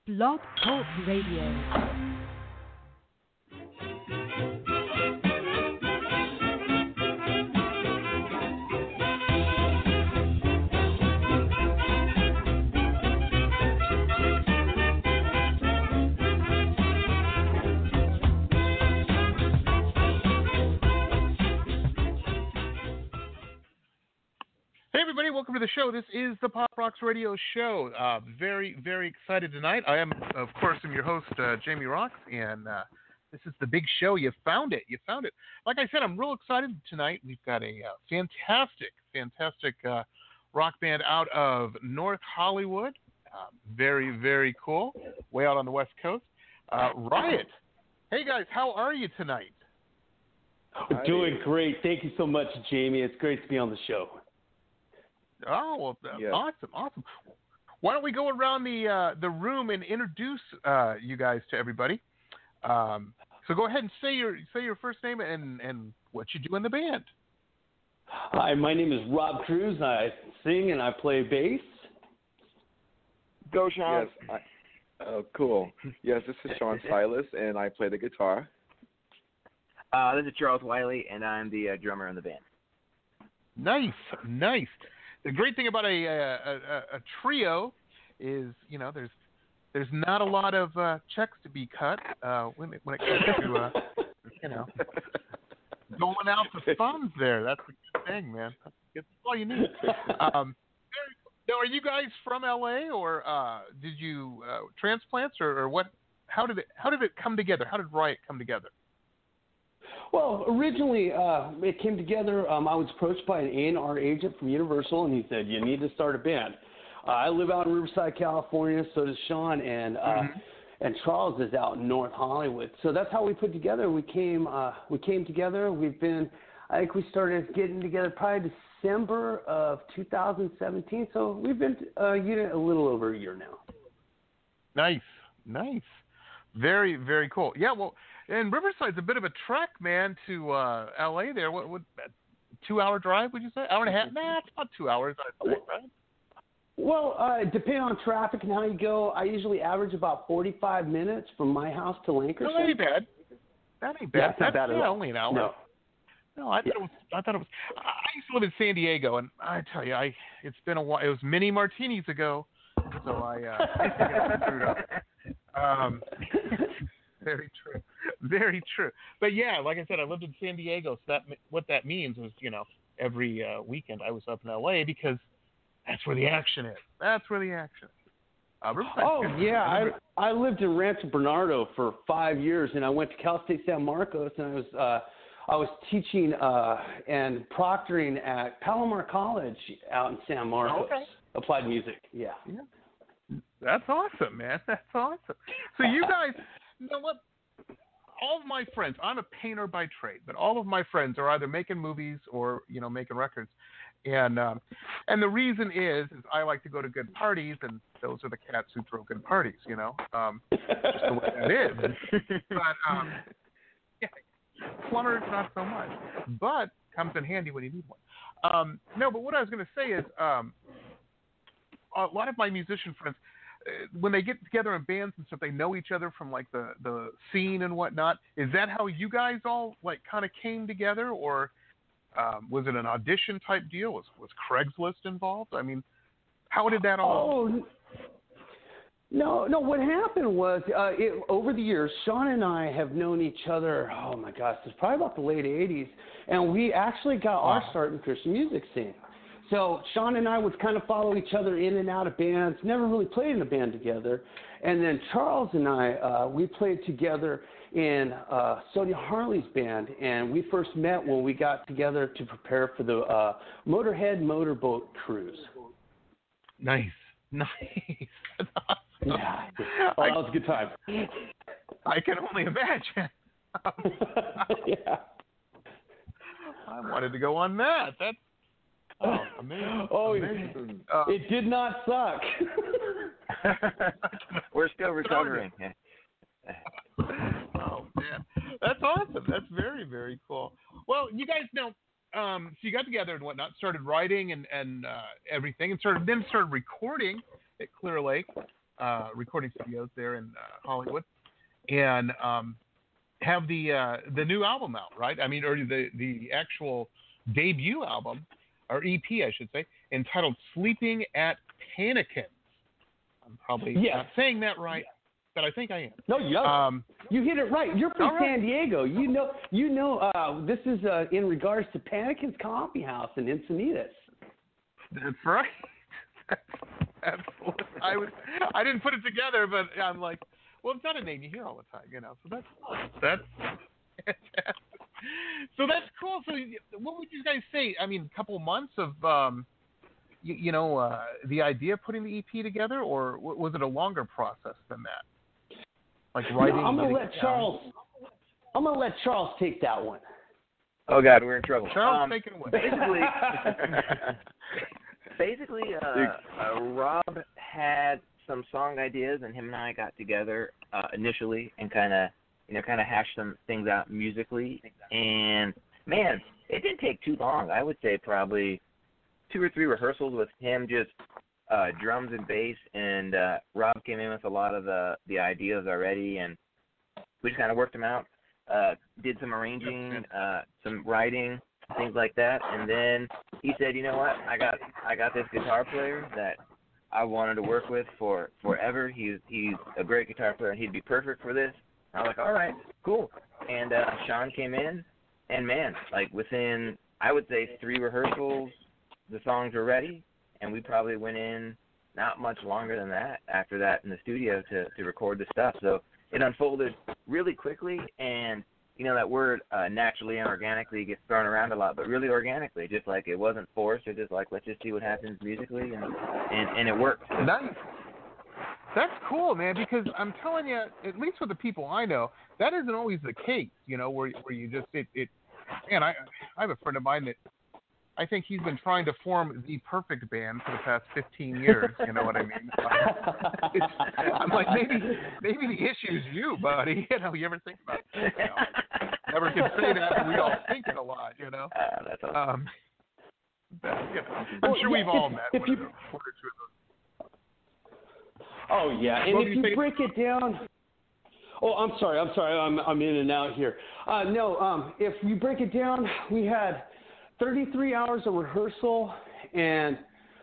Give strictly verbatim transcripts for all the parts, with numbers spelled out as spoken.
Blog Talk Radio. Hey everybody, welcome to the show. This is the Pop Rocks Radio Show. Uh, very, very excited tonight. I am, of course, I'm your host, uh, Jamie Rocks, and uh, this is the big show. You found it. You found it. Like I said, I'm real excited tonight. We've got a uh, fantastic, fantastic uh, rock band out of North Hollywood. Uh, very, very cool. Way out on the West Coast. Uh, Riot. Hey guys, how are you tonight? We're doing great. Thank you so much, Jamie. It's great to be on the show. Oh, well, uh, yeah. awesome, awesome. Why don't we go around the uh, the room and introduce uh, you guys to everybody? Um, so go ahead and say your say your first name and, and what you do in the band. Hi, my name is Rob Cruz. I sing and I play bass. Go, Sean. Yes. I, oh, cool. Yes, this is Sean Silas, and I play the guitar. Uh, this is Charles Wiley, and I'm the uh, drummer in the band. Nice, nice. The great thing about a a, a, a trio is, you know, there's there's not a lot of uh, checks to be cut uh, when it, when it comes to uh, you know doling out the funds there. That's a good thing, man. That's, that's all you need. Um, now, are you guys from L A or uh, did you uh, transplants or, or what? How did it how did it come together? How did Riot come together? Well, originally uh, it came together. Um, I was approached by an A and R agent from Universal, and he said, you need to start a band. Uh, I live out in Riverside, California, so does Sean, and uh, mm-hmm. and Charles is out in North Hollywood. So that's how we put together. We came uh, we came together. We've been, I think we started getting together probably December of two thousand seventeen, so we've been uh, unit a little over a year now. Nice, nice. Very, very cool. Yeah, well, and Riverside's a bit of a trek, man, to uh, L A there. What, what, two-hour drive, would you say? Hour and a half? Nah, it's about two hours, I think, right? Well, uh, depending on traffic and how you go, I usually average about forty-five minutes from my house to Lancaster. No, that ain't bad. That ain't bad. Yeah, that's not bad at yeah, all. Only an hour. No. No, I thought it was. I thought it was. I used to live in San Diego, and I tell you, I it's been a while. It was many martinis ago, so I uh, I got screwed up. Um, very true, very true. But yeah, like I said, I lived in San Diego, so that what that means was, you know, every uh, weekend I was up in L A because that's where the action is. That's where the action is. Uh, oh yeah, I I lived in Rancho Bernardo for five years, and I went to Cal State San Marcos, and I was uh, I was teaching uh, and proctoring at Palomar College out in San Marcos. Okay. Applied music, yeah. Yeah. That's awesome, man. That's awesome. So you guys, you know what? All of my friends, I'm a painter by trade, but all of my friends are either making movies or, you know, making records. And um, and the reason is, is I like to go to good parties, and those are the cats who throw good parties, you know. Um, just the way that is. But, um, yeah, plumbers, not so much. But comes in handy when you need one. Um, no, but what I was going to say is, um, a lot of my musician friends, uh, when they get together in bands and stuff, they know each other from like the, the scene and whatnot. Is that how you guys all like kind of came together, or um, was it an audition type deal? Was was Craigslist involved? I mean, how did that all? Oh, no, no. What happened was uh, it, over the years, Sean and I have known each other. Oh my gosh, it's probably about the late eighties, and we actually got wow. our start in Christian music scene. So Sean and I would kind of follow each other in and out of bands, never really played in a band together. And then Charles and I, uh, we played together in uh, Sonia Harley's band, and we first met when we got together to prepare for the uh, Motorhead Motorboat Cruise. Nice, nice. That's awesome. Yeah, oh, that was a good time. I can only imagine. Yeah. I wanted to go on that. That's Oh, amazing. Oh, amazing. It, uh, it did not suck. We're still recovering. Oh, man. That's awesome. That's very, very cool. Well, you guys know, um, so you got together and whatnot, started writing and, and uh, everything, and started then started recording at Clear Lake. uh, recording studios there in uh, Hollywood, and um, have the uh, the new album out, right? I mean, or the the actual debut album, or E P, I should say, entitled "Sleeping at Panikins." I'm probably Yes. not saying that right, but I think I am. No, you Um, you hit it right. You're from all right. San Diego. You know, you know. Uh, this is uh, in regards to Panikins Coffee House in Encinitas. That's right. That's, I was. I didn't put it together, but I'm like, well, it's not a name you hear all the time, you know. So that's that's fantastic. So that's cool. So what would you guys say? I mean, a couple months of, um, you, you know, uh, the idea of putting the E P together, or w- was it a longer process than that? Like writing. No, I'm gonna getting let it down? Charles. I'm gonna let Charles take that one. Oh God, we're in trouble. Charles, um, take it away. Basically, basically, uh, uh, Rob had some song ideas, and him and I got together uh, initially and kind of, you know, kind of hashed some things out musically. And man, it didn't take too long. I would say probably two or three rehearsals with him, just uh, drums and bass. And uh, Rob came in with a lot of the the ideas already, and we just kind of worked them out. Uh, did some arranging, uh, some writing, things like that, and then he said, "You know what? I got I got this guitar player that I wanted to work with for forever. He's he's a great guitar player, and he'd be perfect for this." I was like, "All right, cool." And uh, Sean came in, and man, like within I would say three rehearsals, the songs were ready, and we probably went in not much longer than that after that in the studio to to record the stuff. So it unfolded really quickly, and you know that word uh, naturally and organically gets thrown around a lot, but really organically, just like it wasn't forced. It just like, let's just see what happens musically, and and, and it worked. Nice. That's cool, man, because I'm telling you, at least with the people I know, that isn't always the case, you know, where where you just, it, it man, I I have a friend of mine that I think he's been trying to form the perfect band for the past fifteen years, you know what I mean? It's, I'm like, maybe maybe the issue's you, buddy. You know, you ever think about it? You know, never can say that, but we all think it a lot, you know? Uh, that's awesome. Um, but, you know, I'm Well, sure yeah, we've all if- met if one, you- of those, one or two of those. Oh yeah, and What if do you you think- break it down. Oh, I'm sorry. I'm sorry. I'm I'm in and out here. Uh, no, um, if you break it down, we had thirty-three hours of rehearsal, and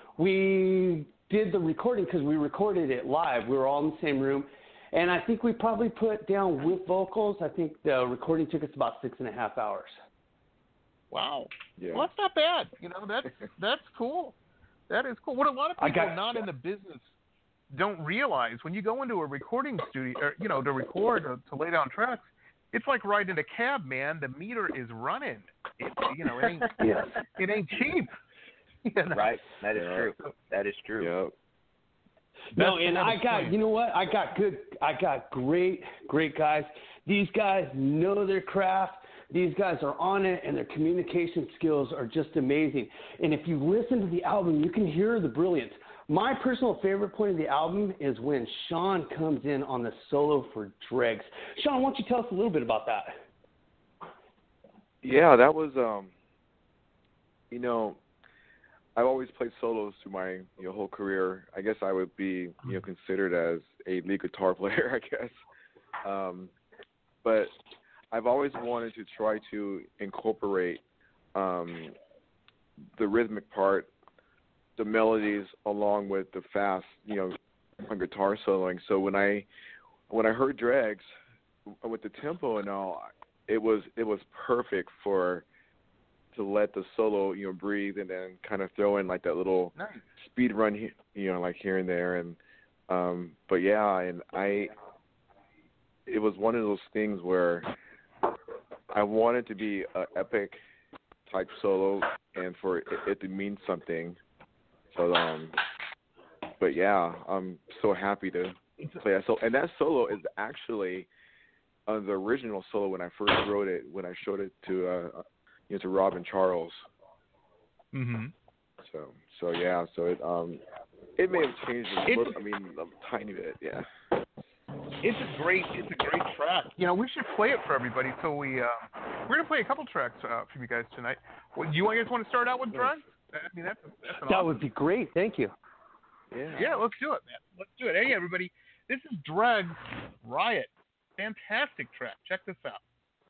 we did the recording because we recorded it live. We were all in the same room, and I think we probably put down with vocals. I think the recording took us about six and a half hours. Wow. Yeah. Well, that's not bad. You know, that's that's cool. That is cool. What a lot of I people got- not in the business don't realize, when you go into a recording studio, or, you know, to record or to lay down tracks, it's like riding a cab, man. The meter is running. It, you know, it ain't Yes. it ain't cheap. You know? Right, that is Yeah. true. That is true. Yep. No, Best to and have a I got, plan. you know what? I got good, I got great, great guys. These guys know their craft. These guys are on it, and their communication skills are just amazing. And if you listen to the album, you can hear the brilliance. My personal favorite point of the album is when Sean comes in on the solo for Dregs. Sean, why don't you tell us a little bit about that? Yeah, that was um you know, I've always played solos through my you know, whole career. I guess I would be, you know, considered as a lead guitar player, I guess. Um but I've always wanted to try to incorporate um the rhythmic part, the melodies, along with the fast, you know, guitar soloing. So when I when I heard Dregs with the tempo and all, it was it was perfect for to let the solo, you know, breathe, and then kind of throw in like that little Nice. speed run, he- you know, like here and there. And um but yeah, and I it was one of those things where I wanted to be an epic type solo and for it, it to mean something. So um but yeah, I'm so happy to play that solo. And that solo is actually uh, the original solo when I first wrote it, when I showed it to uh you know, to Rob and Charles. Mhm. So so yeah, so it um it may have changed a It's- little, I mean a tiny bit, yeah. It's a great, it's a great track. You know, we should play it for everybody. So we, uh, we're gonna play a couple tracks uh, from you guys tonight. Well, do you guys want to start out with Drugs? I mean, that's, that's an That awesome. would be great. Thank you. Yeah. Yeah, let's do it, man. Let's do it. Hey, everybody, this is Dregs Riot. Fantastic track. Check this out.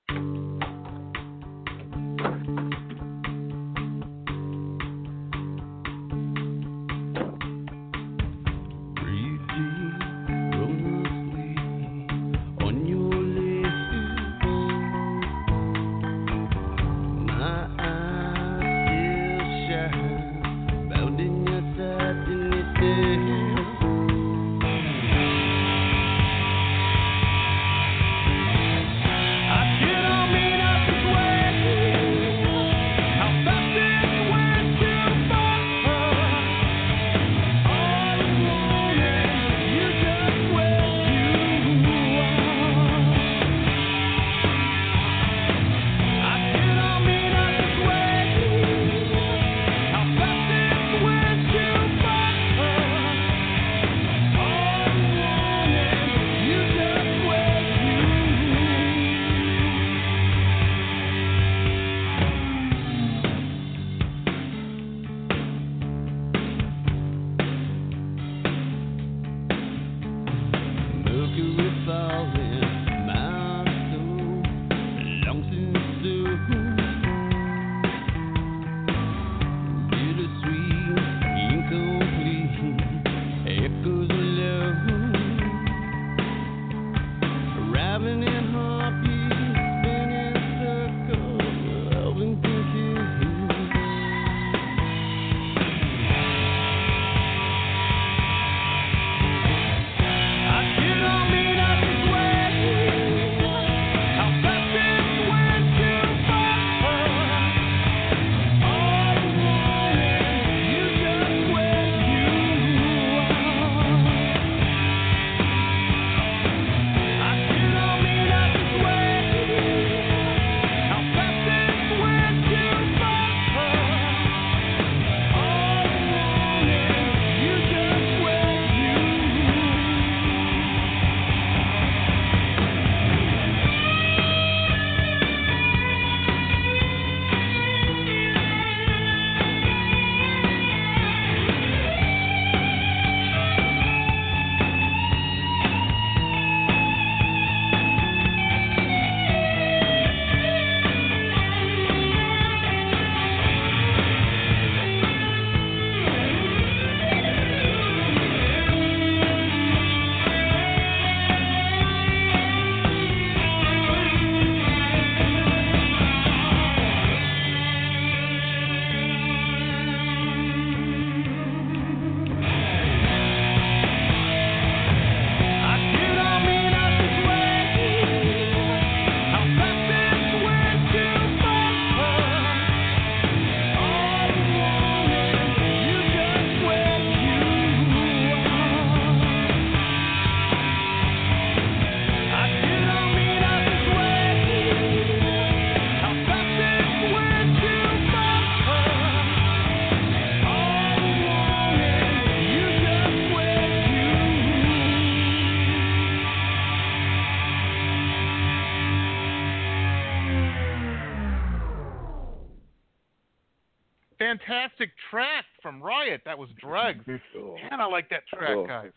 Fantastic track from Riot. That was Dregs. Cool. Man, I like that track, Cool. guys.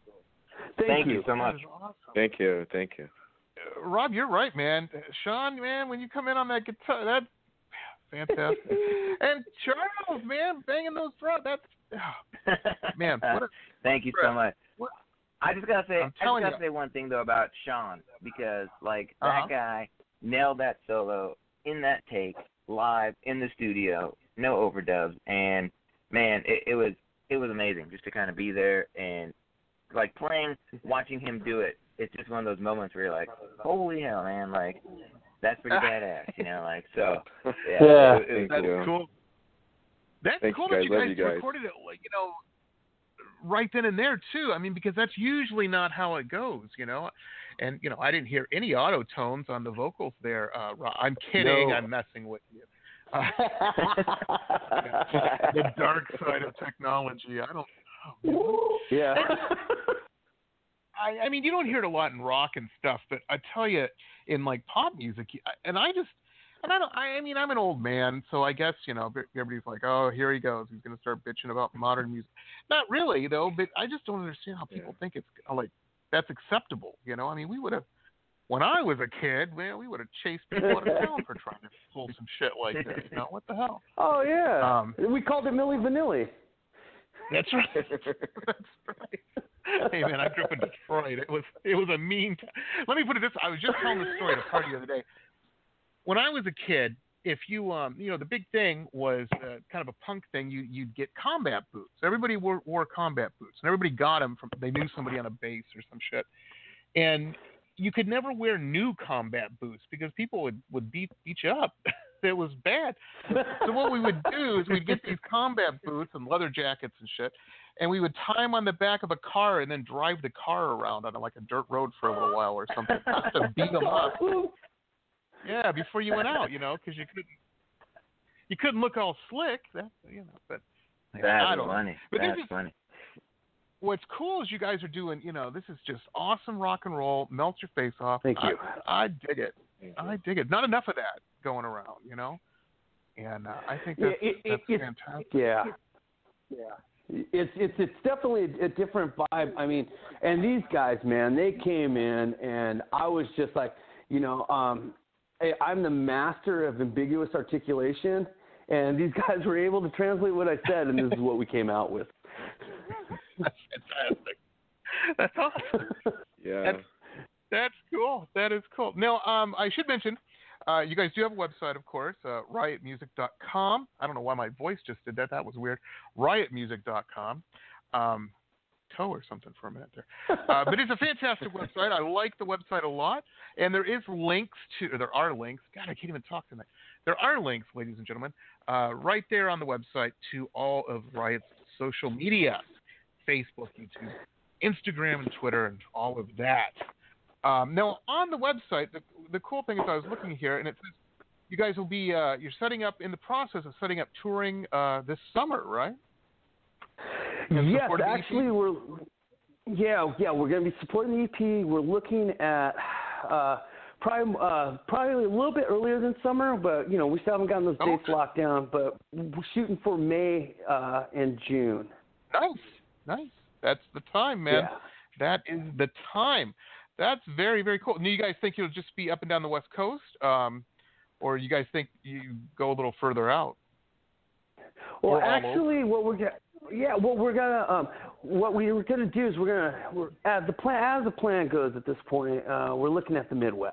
Thank, Thank you. you so much. That is awesome. Thank you. Thank you. Uh, Rob, you're right, man. Uh, Sean, man, when you come in on that guitar, that fantastic. And Charles, man, banging those drums. That's oh, man. What a, Thank you so much. What? I just gotta say, I'm I just telling gotta you. say one thing though about Sean, because like Uh-huh. that guy nailed that solo in that take live in the studio, no overdubs, and man, it, it was it was amazing just to kind of be there and like playing, watching him do it. It's just one of those moments where you're like, holy hell, man, like that's pretty badass, you know, like so. Yeah, Yeah. it, it was That's you. cool. That's Thanks, cool guys. that you Love guys, you guys. recorded it, like, you know, right then and there too. I mean, because that's usually not how it goes, you know. And you know, I didn't hear any auto tones on the vocals there. Uh, Rob. I'm kidding. No. I'm messing with you. Uh, the dark side of technology. I don't. Oh, yeah. I, I mean, you don't hear it a lot in rock and stuff, but I tell you, in like pop music, and I just, And I don't. I, I mean, I'm an old man, so I guess you know everybody's like, "Oh, here he goes. He's going to start bitching about modern music." Not really, though. But I just don't understand how people yeah. think it's like that's acceptable. You know, I mean, we would have when I was a kid, man, we would have chased people out of town for trying to pull some shit like this. You know, what the hell? Oh yeah. Um, we called it Milli Vanilli. That's right. That's right. Hey man, I grew up in Detroit. It was it was a mean. T- Let me put it this: I was just telling this story at a party the other day. When I was a kid, if you um you know the big thing was uh, kind of a punk thing. You you'd get combat boots. Everybody wore, wore combat boots, and everybody got them from. They knew somebody on a base or some shit, and you could never wear new combat boots because people would would beat beat you up. It was bad. So what we would do is we'd get these combat boots and leather jackets and shit, and we would tie them on the back of a car and then drive the car around on like a dirt road for a little while or something just to beat them up. Yeah, before you went out, you know, because you couldn't you couldn't look all slick. That you know, but That's I don't funny. know. But That's this is, funny. What's cool is you guys are doing. You know, this is just awesome rock and roll. Melts your face off. Thank you. I, I dig it. I dig it. Not enough of that going around, you know, and uh, I think that's, yeah, it, that's it, fantastic. Yeah, yeah. It's it's it's definitely a different vibe. I mean, and these guys, man, they came in, and I was just like, you know, um, hey, I'm the master of ambiguous articulation, and these guys were able to translate what I said, and this is what we came out with. That's fantastic. That's awesome. Yeah. That's, that's cool. That is cool. Now, um, I should mention, uh, you guys do have a website, of course, uh, riot music dot com. I don't know why my voice just did that. That was weird. riot music dot com. Um, toe or something for a minute there. Uh, but it's a fantastic website. I like the website a lot. And there is links to, or there are links. God, I can't even talk tonight. There are links, ladies and gentlemen, uh, right there on the website to all of Riot's social media. Facebook, YouTube, Instagram, and Twitter, and all of that. Um, now, on the website, the, the cool thing is I was looking here, and it says you guys will be, uh, you're setting up, in the process of setting up touring uh, this summer, right? Yes, actually, we're, yeah, yeah, we're going to be supporting the E P. We're looking at uh, probably, uh, probably a little bit earlier than summer, but, you know, we still haven't gotten those oh, dates okay. locked down, but we're shooting for May uh, and June. Nice. Nice. That's the time, man. Yeah. That is the time. That's very, very cool. Now, you guys think you'll just be up and down the West Coast, um, or you guys think you go a little further out? Well, or actually, what we're gonna, yeah, what we're gonna, um, what we were gonna do is we're gonna, we're, as the plan, as the plan goes at this point, uh, we're looking at the Midwest.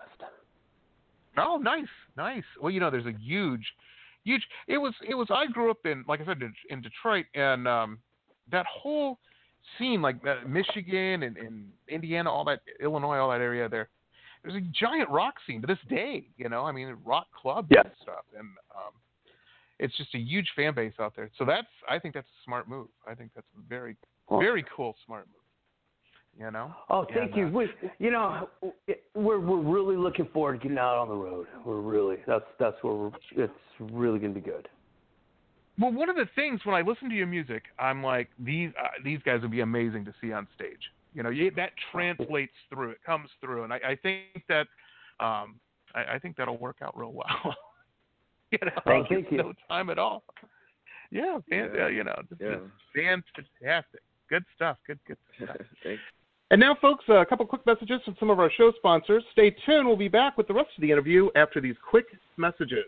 Oh, nice, nice. Well, you know, there's a huge, huge. It was, it was. I grew up in, like I said, in, in Detroit, and um, that whole scene, like uh, Michigan and, and Indiana, all that, Illinois, all that area there, there's a giant rock scene to this day, you know, I mean, rock clubs yeah. and stuff. And um, it's just a huge fan base out there. So that's, I think that's a smart move. I think that's a very, very cool, smart move, you know? Oh, thank and, you. Uh, We, you know, we're, we're really looking forward to getting out on the road. We're really, that's, that's where we're, it's really going to be good. Well, one of the things when I listen to your music, I'm like, these uh, these guys would be amazing to see on stage. You know, you, that translates through. It comes through, and I, I think that um, I, I think that'll work out real well. you know, oh, thank you. No time at all. Yeah, fan, yeah. Uh, you know, just, yeah. just fantastic. Good stuff. Good, good stuff. Thanks. And now, folks, uh, a couple quick messages from some of our show sponsors. Stay tuned. We'll be back with the rest of the interview after these quick messages.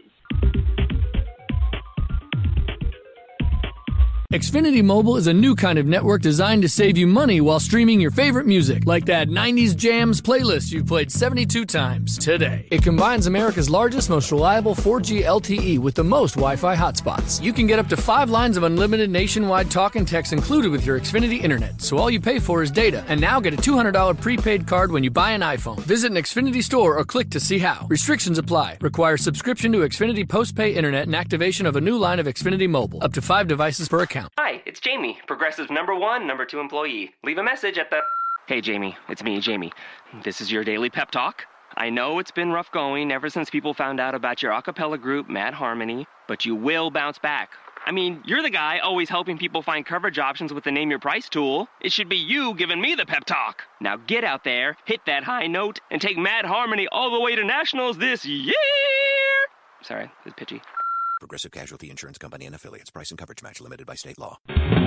Xfinity Mobile is a new kind of network designed to save you money while streaming your favorite music, like that nineties Jams playlist you've played seventy-two times today. It combines America's largest, most reliable four G L T E with the most Wi-Fi hotspots. You can get up to five lines of unlimited nationwide talk and text included with your Xfinity Internet, so all you pay for is data. And now get a two hundred dollars prepaid card when you buy an iPhone. Visit an Xfinity store or click to see how. Restrictions apply. Requires subscription to Xfinity Postpay Internet and activation of a new line of Xfinity Mobile. Up to five devices per account. Hi, it's Jamie, Progressive's number one, number two employee. Leave a message at the... Hey, Jamie, it's me, Jamie. This is your daily pep talk. I know it's been rough going ever since people found out about your a cappella group, Mad Harmony, but you will bounce back. I mean, you're the guy always helping people find coverage options with the Name Your Price tool. It should be you giving me the pep talk. Now get out there, hit that high note, and take Mad Harmony all the way to nationals this year! sorry, it's pitchy. Progressive Casualty Insurance Company and Affiliates. Price and coverage match limited by state law.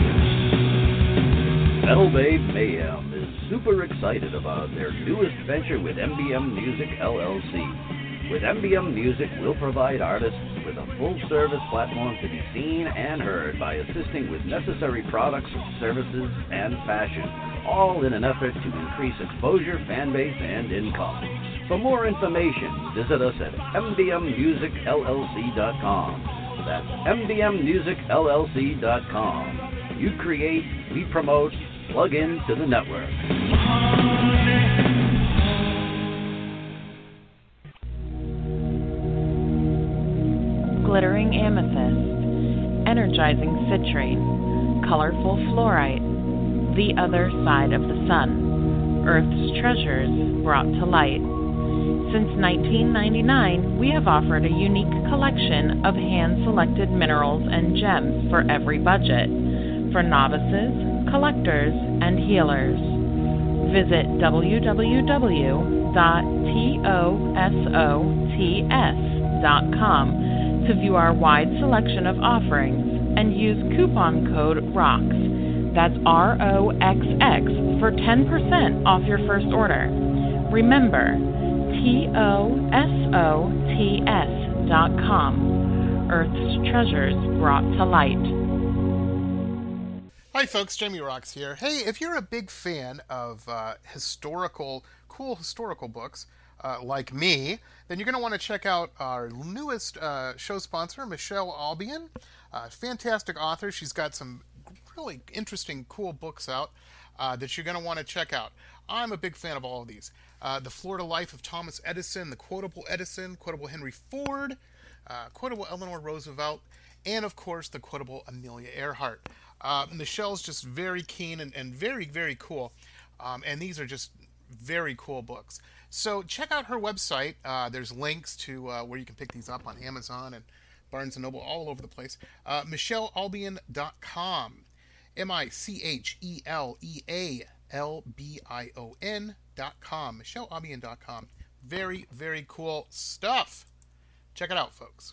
Metal Babe Mayhem is super excited about their newest venture with M B M Music L L C. With M B M Music, we'll provide artists with a full-service platform to be seen and heard by assisting with necessary products, services, and fashion, all in an effort to increase exposure, fan base, and income. For more information, visit us at M B M music L L C dot com. That's M B M music L L C dot com. You create, we promote, plug into the network. Glittering amethyst, energizing citrate, colorful fluorite, the other side of the sun, Earth's treasures brought to light. Since nineteen ninety-nine, we have offered a unique collection of hand-selected minerals and gems for every budget, for novices, collectors, and healers. Visit w w w dot tosots dot com to view our wide selection of offerings and use coupon code ROXX, that's R O X X, for ten percent off your first order. Remember, T O S O T S dot com, Earth's treasures brought to light. Hi folks, Jamie Roxx here. Hey, if you're a big fan of uh, historical, cool historical books, Uh, like me, then you're going to want to check out our newest uh, show sponsor, Michelle Albion. Uh, fantastic author. She's got some really interesting, cool books out uh, that you're going to want to check out. I'm a big fan of all of these. Uh, the Florida Life of Thomas Edison, The Quotable Edison, Quotable Henry Ford, uh, Quotable Eleanor Roosevelt, and of course, The Quotable Amelia Earhart. Uh, Michelle's just very keen and, and very, very cool. Um, and these are just very cool books. So check out her website. Uh, there's links to uh, where you can pick these up on Amazon and Barnes and Noble, all over the place. Uh, Michelle Albion dot com. M I C H E L E A L B I O N dot com. Michelle Albion dot com. Very, very cool stuff. Check it out, folks.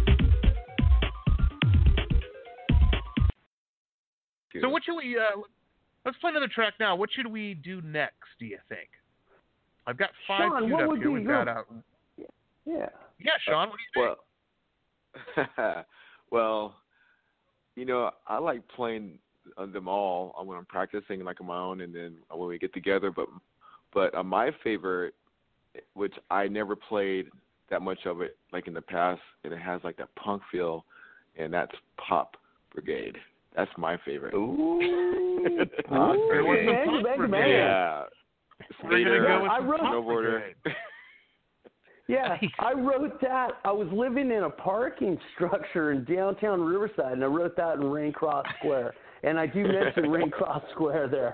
So what should we, uh, let's play another track now. What should we do next, do you think? I've got five Sean, queued what up would here. be We've your... got out. Yeah. Yeah, Sean, what do you think? Well, well, you know, I like playing them all when I'm practicing, like on my own, and then when we get together. But, but uh, my favorite, which I never played that much of it, like in the past, and it has like that punk feel, and that's Pop Brigade. That's my favorite. Ooh. Pop Ooh, Brigade. man, man, man. Yeah. We're gonna go with I wrote, snowboarder. Yeah, I wrote that. I was living in a parking structure in downtown Riverside, and I wrote that in Raincross Square. And I do mention Raincross Square there.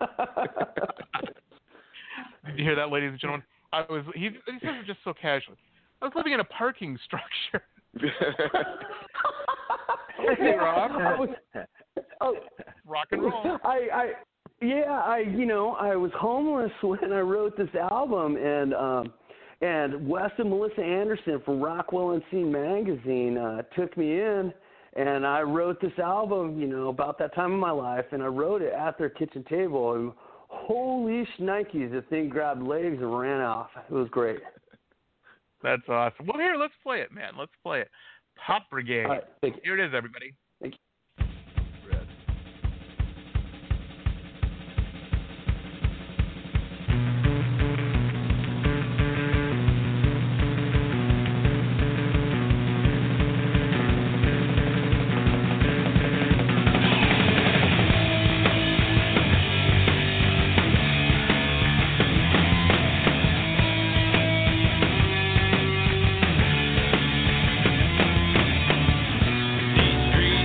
Did you hear that, ladies and gentlemen? I was. He, he says it just so casually. I was living in a parking structure. Hey, Rob. I was, oh, rock and roll. I, I, yeah, I, you know, I was homeless when I wrote this album, and um, and Wes and Melissa Anderson from Rockwell and Scene magazine uh, took me in, and I wrote this album, you know, about that time in my life, and I wrote it at their kitchen table, and holy shnikes, the thing grabbed legs and ran off. It was great. That's awesome. Well, here, let's play it, man. Let's play it. Pop Brigade. All right, thank you. Here it is, everybody. Thank you. Street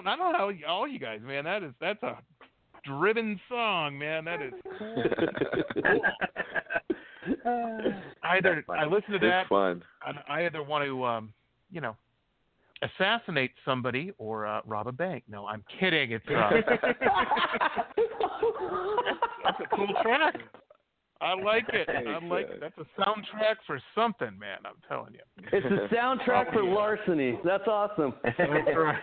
I don't know how all you guys, man. That is that's a driven song, man. That is cool. cool. Either I listen to that. It's fun. I, I either want to, um, you know, assassinate somebody or uh, rob a bank. No, I'm kidding. It's uh, that's a cool track. I like it. I like it. That's a soundtrack for something, man. I'm telling you. It's a soundtrack for larceny. That's awesome. That's right.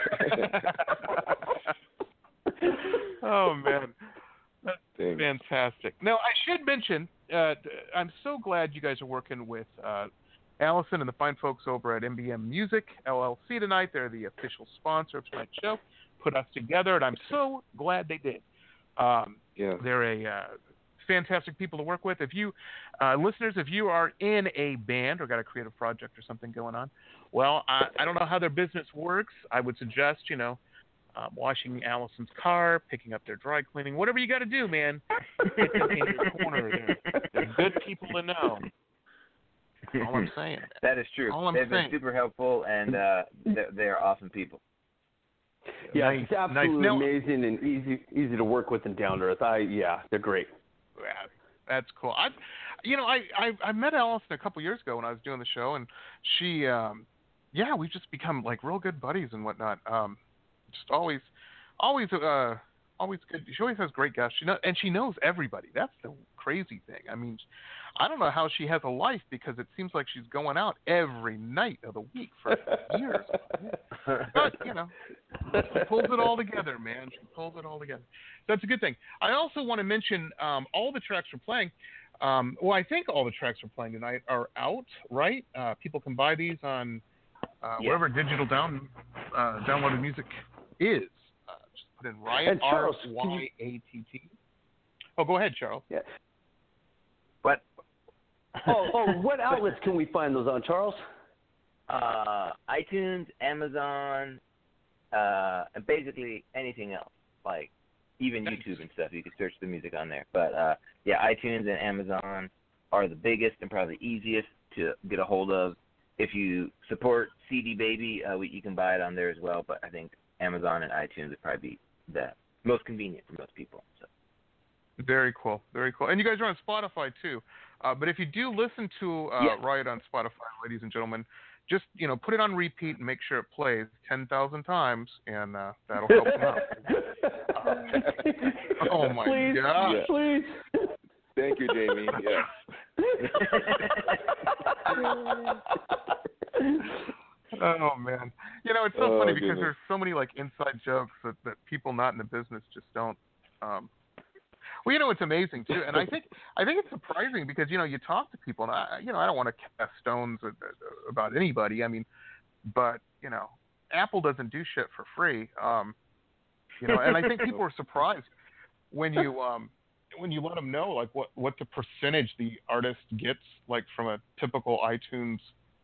Oh man, that's Thanks. fantastic. Now I should mention, uh, I'm so glad you guys are working with uh, Allison and the fine folks over at M B M Music L L C tonight. They're the official sponsor of tonight's show. Put us together, and I'm so glad they did. Um, yeah. They're a uh, fantastic people to work with. If you, uh, listeners, if you are in a band or got a creative project or something going on, well, I, I don't know how their business works. I would suggest, you know, um, washing Allison's car, picking up their dry cleaning, whatever you got to do, man. Get them in your corner. They're, they're good people to know. All I'm saying. That is true. All I'm They've saying. been super helpful, and uh, they're, they're awesome people. Yeah, Nice, it's absolutely nice. Now- amazing and easy easy to work with and down to earth. I yeah, they're great. Yeah, that's cool. I, you know, I, I I met Allison a couple years ago when I was doing the show, and she, um, yeah, we've just become like real good buddies and whatnot. Um, just always, always, uh, always good. She always has great guests. She know, and she knows everybody. That's the crazy thing. I mean, I don't know how she has a life because it seems like she's going out every night of the week for years. But you know, she pulls it all together, man. She pulls it all together. That's a good thing. I also want to mention um, all the tracks we're playing. Um, well, I think all the tracks we're playing tonight are out, right? Uh, people can buy these on uh, Yeah. wherever digital down uh, downloaded music is. Uh, just put in Riot, R Y A T T. Oh, go ahead, Charles. Yeah. What? Oh, oh, what outlets can we find those on, Charles? Uh, iTunes, Amazon, uh, and basically anything else, like even YouTube and stuff. You can search the music on there. But uh, yeah, iTunes and Amazon are the biggest and probably the easiest to get a hold of. If you support C D Baby, uh, we, you can buy it on there as well. But I think Amazon and iTunes would probably be the most convenient for most people. So. Very cool, very cool. And you guys are on Spotify too. Uh, but if you do listen to uh, Yeah. Riot on Spotify, ladies and gentlemen, just you know put it on repeat and make sure it plays ten thousand times, and uh, that'll help them out. Uh, oh my please, God! Yeah. Please. Thank you, Jamie. Yes. Oh man, you know it's so Oh, funny because goodness. there's so many like inside jokes that, that people not in the business just don't. Um, well, you know it's amazing too, and I think I think it's surprising because you know you talk to people, and I you know I don't want to cast stones about anybody. I mean, but you know Apple doesn't do shit for free. Um, you know, and I think people are surprised when you um, when you let them know like what, what the percentage the artist gets like from a typical iTunes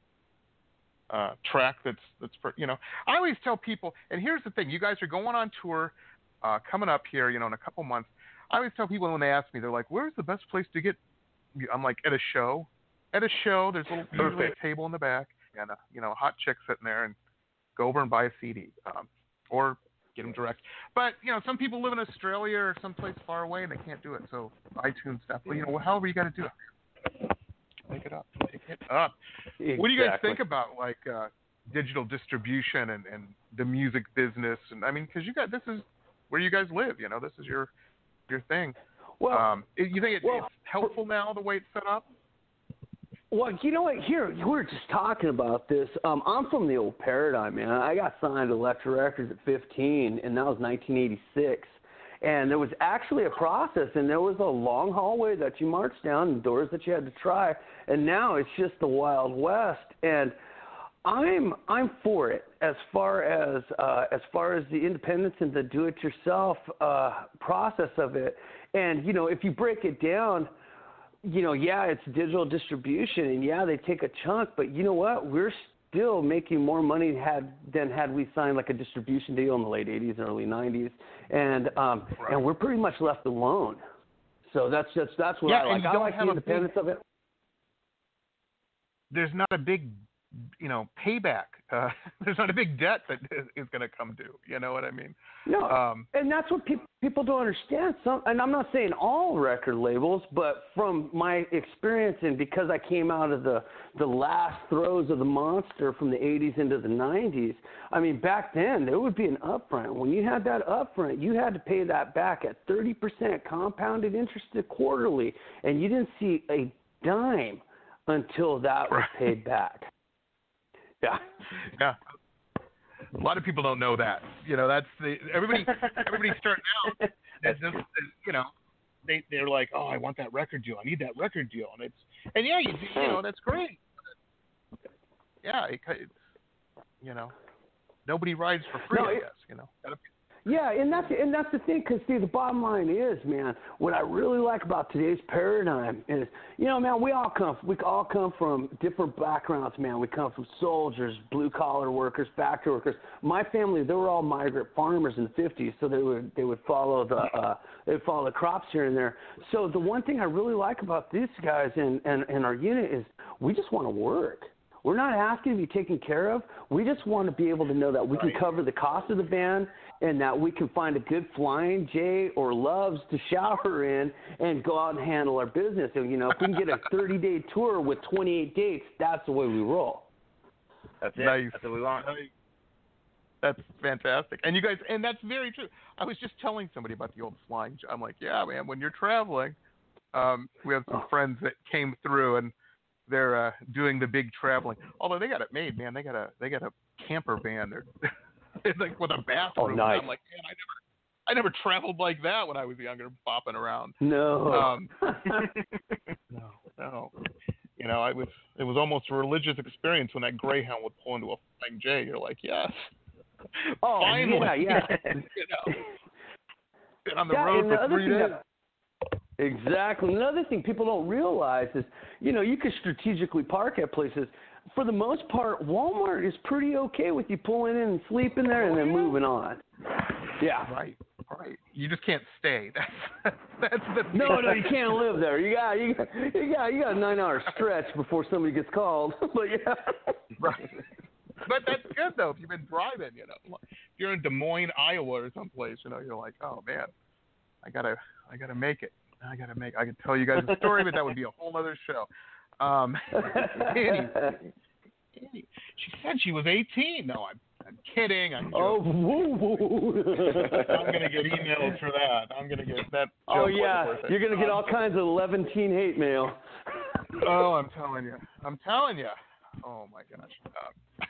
uh, track that's that's per, you know I always tell people, and here's the thing, you guys are going on tour uh, coming up here, you know, in a couple months. I always tell people when they ask me, they're like, "Where's the best place to get?" I'm like, "At a show, at a show. There's a little usually a table in the back and a you know a hot chick sitting there, and go over and buy a C D um, or get them direct." But you know, some people live in Australia or someplace far away and they can't do it. So iTunes stuff. But you know, however you got to do it, make it up, make it up. Exactly. What do you guys think about like uh, digital distribution and, and the music business? And I mean, because you got this is where you guys live. You know, this is your your thing. Well, um, you think it, well, it's helpful now the way it's set up? Well, you know what? Here, we were just talking about this. Um, I'm from the old paradigm, man. I got signed to Elektra Records at fifteen, and that was nineteen eighty-six. And there was actually a process, and there was a long hallway that you marched down and doors that you had to try. And now it's just the Wild West. And I'm I'm for it as far as uh, as far as the independence and the do-it-yourself uh, process of it. And you know, if you break it down, you know, yeah, it's digital distribution, and yeah, they take a chunk, but you know what? We're still making more money had than had we signed like a distribution deal in the late eighties and early nineties, and um, right. and we're pretty much left alone. So that's just that's what yeah, I like. and you I don't like have the a independence big, of it. There's not a big you know, payback. Uh, there's not a big debt that is, is going to come due. You know what I mean? No, um, and that's what pe- people don't understand. Some, and I'm not saying all record labels, but from my experience and because I came out of the, the last throes of the monster from the eighties into the nineties, I mean, back then there would be an upfront. When you had that upfront, you had to pay that back at thirty percent compounded interest quarterly, and you didn't see a dime until that was paid back. Yeah. Yeah. A lot of people don't know that. You know, that's the everybody. Everybody starting out. It's just, you know, they they're like, oh, I want that record deal. I need that record deal, and it's and yeah, you you know, that's great. Yeah, it, it's you know, nobody rides for free. No, I it, guess you know. Yeah, and that's and that's the thing, because see, the bottom line is, man, what I really like about today's paradigm is, you know, man, we all come we all come from different backgrounds, man. We come from soldiers, blue collar workers, factory workers. My family, they were all migrant farmers in the fifties, so they would they would follow the uh, they would follow the crops here and there. So the one thing I really like about these guys and and, and our unit is we just want to work. We're not asking to be taken care of. We just want to be able to know that we can cover the cost of the band and that we can find a good Flying J or Loves to shower in and go out and handle our business. And, you know, if we can get a thirty-day tour with twenty-eight dates, that's the way we roll. That's it. Nice. That's what we want. That's fantastic. And you guys, and that's very true. I was just telling somebody about the old Flying J. I'm like, yeah, man, when you're traveling, um, we have some oh. friends that came through and they're uh, doing the big traveling. Although they got it made, man. They got a they got a camper van. They're it's like with a bathroom. Oh, nice. I'm like, man, I never I never traveled like that when I was younger, bopping around. No. Um, no, no. You know, I was it was almost a religious experience when that Greyhound would pull into a Flying J. You're like, yes. Oh, finally. yeah, yeah. you know, been on the yeah, road for three days. That- Exactly. Another thing people don't realize is, you know, you can strategically park at places. For the most part, Walmart is pretty okay with you pulling in and sleeping there and then moving on. Yeah. Right. Right. You just can't stay. That's that's the thing. No, no, you can't live there. You got you got you got you got a nine hour stretch before somebody gets called. But yeah. Right. But that's good though. If you've been driving, you know, if you're in Des Moines, Iowa, or someplace, you know, you're like, oh man, I gotta I gotta make it. I gotta make. I could tell you guys a story, but that would be a whole other show. Um, Annie, Annie, she said she was eighteen. No, I'm, I'm kidding. I'm oh, woo, woo. I'm gonna get emails for that. I'm gonna get that. Oh yeah, you're gonna get all kinds of eleven teen hate mail. Oh, I'm telling you. I'm telling you. Oh my gosh. Um,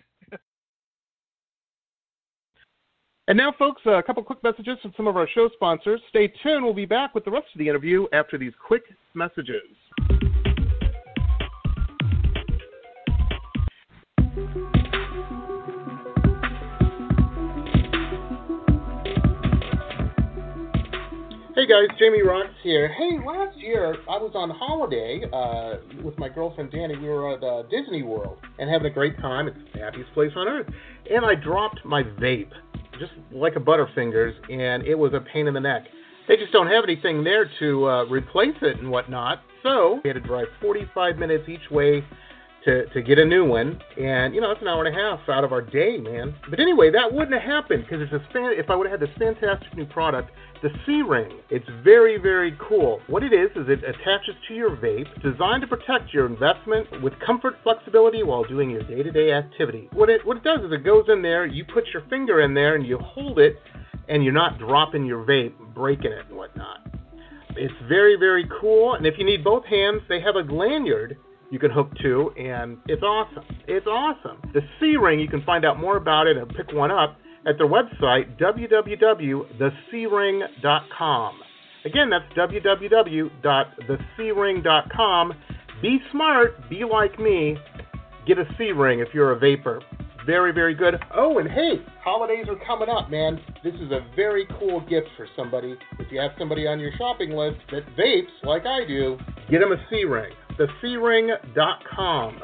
And now, folks, a couple quick messages from some of our show sponsors. Stay tuned. We'll be back with the rest of the interview after these quick messages. Hey guys, Jamie Rocks here. Hey, last year I was on holiday uh, with my girlfriend Danny. We were at uh, Disney World and having a great time. It's the happiest place on earth. And I dropped my vape, just like a Butterfingers, and it was a pain in the neck. They just don't have anything there to uh, replace it and whatnot, so we had to drive forty-five minutes each way to, to get a new one, and, you know, it's an hour and a half out of our day, man. But anyway, that wouldn't have happened, because it's a fan- if I would have had this fantastic new product, the C-Ring. It's very, very cool. What it is, is it attaches to your vape, designed to protect your investment with comfort, flexibility while doing your day-to-day activity. What it what it does is it goes in there, you put your finger in there, and you hold it, and you're not dropping your vape, breaking it and whatnot. It's very, very cool, and if you need both hands, they have a lanyard you can hook to, and it's awesome. It's awesome. The C-Ring, you can find out more about it and pick one up at their website, w w w dot the c ring dot com. Again, that's w w w dot the c ring dot com. Be smart. Be like me. Get a C-Ring if you're a vapor. Very, very good. Oh, and hey, holidays are coming up, man. This is a very cool gift for somebody. If you have somebody on your shopping list that vapes like I do, get them a C-Ring. the c ring dot com.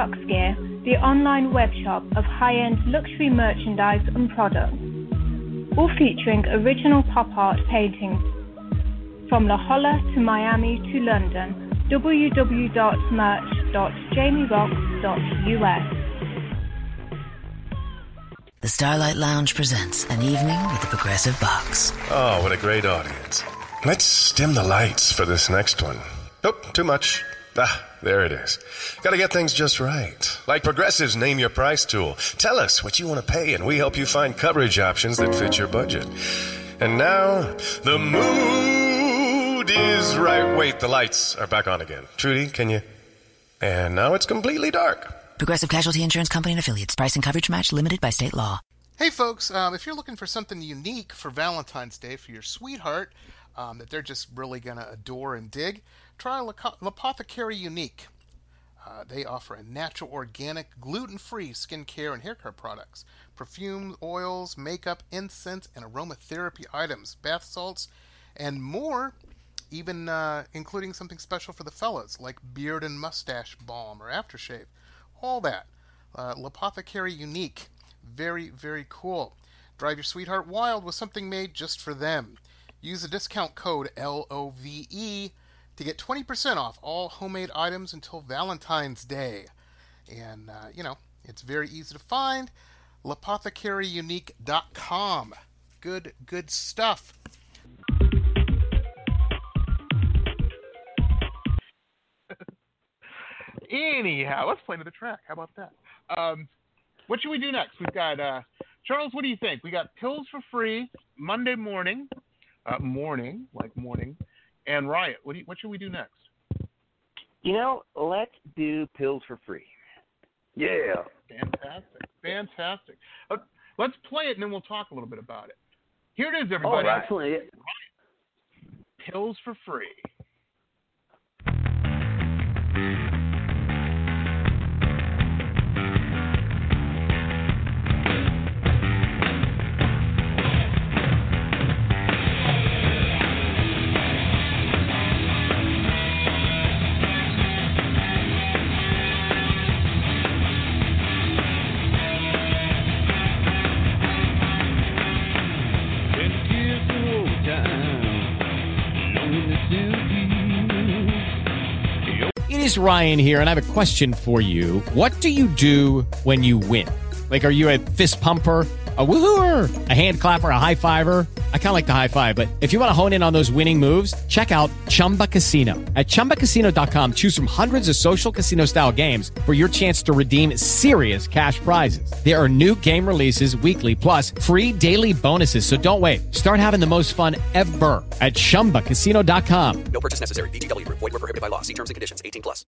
Roxgear, the online webshop of high-end luxury merchandise and products. all featuring original pop art paintings from La Jolla to Miami to London. w w w dot merch dot jamie rocks dot u s. The Starlight Lounge presents An Evening with the Progressive Box. Oh, what a great audience. Let's dim the lights for this next one. Nope, too much. Ah, there it is. Gotta get things just right. Like Progressive's Name Your Price tool. Tell us what you want to pay, and we help you find coverage options that fit your budget. And now, the mood is right. Wait, the lights are back on again. Trudy, can you? And now it's completely dark. Progressive Casualty Insurance Company and Affiliates. Price and coverage match limited by state law. Hey, folks, um, if you're looking for something unique for Valentine's Day for your sweetheart um, that they're just really going to adore and dig, try L'Apothecary Unique. Uh, they offer a natural, organic, gluten-free skincare and hair care products, perfume, oils, makeup, incense, and aromatherapy items, bath salts, and more, even uh, including something special for the fellas, like beard and mustache balm or aftershave. All that. Uh, L'Apothecary Unique. Very, very cool. Drive your sweetheart wild with something made just for them. Use the discount code L O V E to get twenty percent off all homemade items until Valentine's Day. And, uh, you know, it's very easy to find. L'Apothecary Unique dot com. Good, good stuff. Anyhow, let's play to the track. How about that? Um, what should we do next? We've got, uh, Charles, what do you think? We got Pills for Free, Monday morning, uh, morning, like morning, and Riot. What, do you, what should we do next? You know, let's do Pills for Free. Yeah. Fantastic. Fantastic. Uh, let's play it, and then we'll talk a little bit about it. Here it is, everybody. Oh, excellent. Pills for Free. It is Ryan here, and I have a question for you. What do you do when you win? Like, are you a fist pumper, a woohooer, a hand clapper, a high fiver? I kind of like the high five, but if you want to hone in on those winning moves, check out Chumba Casino. At Chumba Casino dot com, choose from hundreds of social casino-style games for your chance to redeem serious cash prizes. There are new game releases weekly, plus free daily bonuses. So don't wait. Start having the most fun ever at Chumba Casino dot com. No purchase necessary. V G W. Void where prohibited by law. See terms and conditions. eighteen plus.